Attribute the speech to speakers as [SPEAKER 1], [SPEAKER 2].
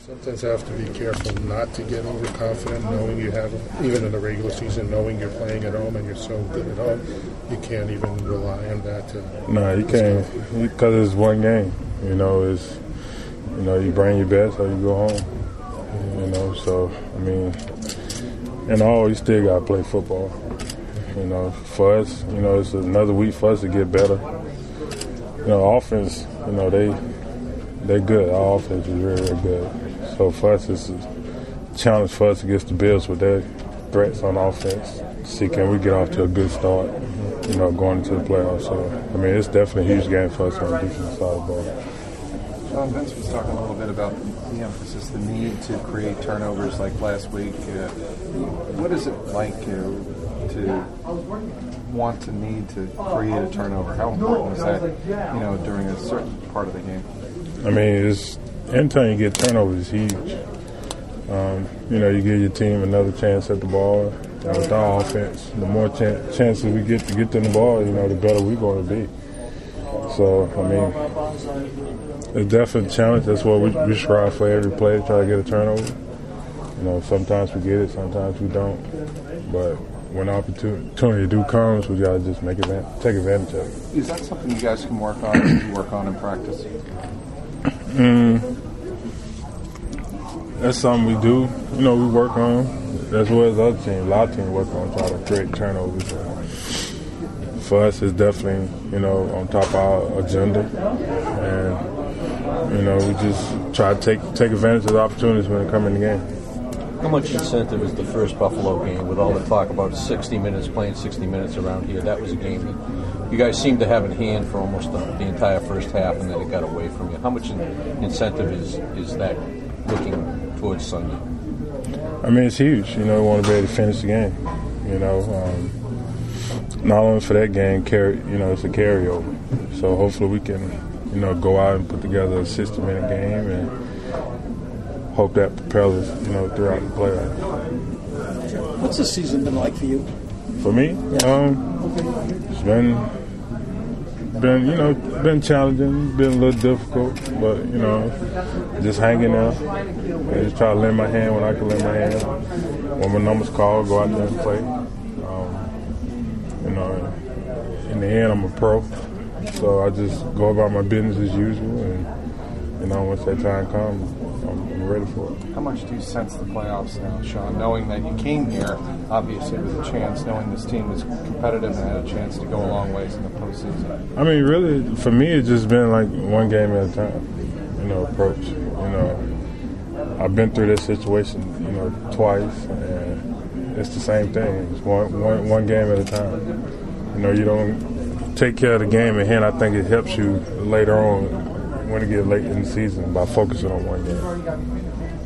[SPEAKER 1] Sometimes you have to be careful not to get overconfident, knowing you have, even in the regular season, knowing you're playing at home and you're so good at home, you can't even rely on that.
[SPEAKER 2] No, you can't, because it's one game. You know, you bring your best or you go home. You know, so, I mean, and all, you still got to play football. You know, for us, you know, it's another week for us to get better. You know, offense, you know, they're good. Our offense is really, really good. So for us, it's a challenge for us against the Bills with their threats on offense. See, can we get off to a good start, you know, going into the playoffs. So, I mean, it's definitely a huge game for us on the defensive side of the ball.
[SPEAKER 3] John, Vince was talking a little bit about the emphasis, the need to create turnovers like last week. What is it like to want to need to create a turnover? How important is that, you know, during a certain part of the game?
[SPEAKER 2] I mean, anytime you get turnovers is huge. You know, you give your team another chance at the ball. And with our offense, the more chances we get to get them the ball, you know, the better we're going to be. So, I mean, it's definitely a challenge. That's what we strive for every play, try to get a turnover. You know, sometimes we get it, sometimes we don't. But when opportunity comes, we got to just take advantage of it.
[SPEAKER 3] Is that something you guys can work on in practice?
[SPEAKER 2] That's something we do. You know, we work on, as well as other teams. A lot of teams work on trying to create turnovers. For us, it's definitely, you know, on top of our agenda. And, you know, we just try to take advantage of the opportunities when they come in the game.
[SPEAKER 4] How much incentive is the first Buffalo game with all the talk about 60 minutes, playing 60 minutes around here? That was a game that you guys seemed to have in hand for almost the entire first half, and then it got away from you. How much incentive is that looking towards Sunday?
[SPEAKER 2] I mean, it's huge. You know, we want to be able to finish the game. You know, not only for that game, you know, it's a carryover. So hopefully we can, you know, go out and put together a 60-minute game and hope that propels us, you know, throughout the playoffs.
[SPEAKER 5] What's the season been like for you?
[SPEAKER 2] For me,
[SPEAKER 5] yeah.
[SPEAKER 2] It's been challenging, been a little difficult, but you know, just hanging there. I just try to lend my hand when I can lend my hand. When my number's called, go out there and play. You know, in the end, I'm a pro, so I just go about my business as usual, and you know, once that time comes, I'm ready for it.
[SPEAKER 3] How much do you sense the playoffs now, Sean, knowing that you came here, obviously, with a chance, knowing this team was competitive and had a chance to go a long ways in the postseason?
[SPEAKER 2] I mean, really, for me, it's just been like one game at a time, you know, approach. You know, I've been through this situation, you know, twice, and it's the same thing. It's one game at a time. You know, you don't take care of the game at hand. I think it helps you later on when it gets late in the season by focusing on one game.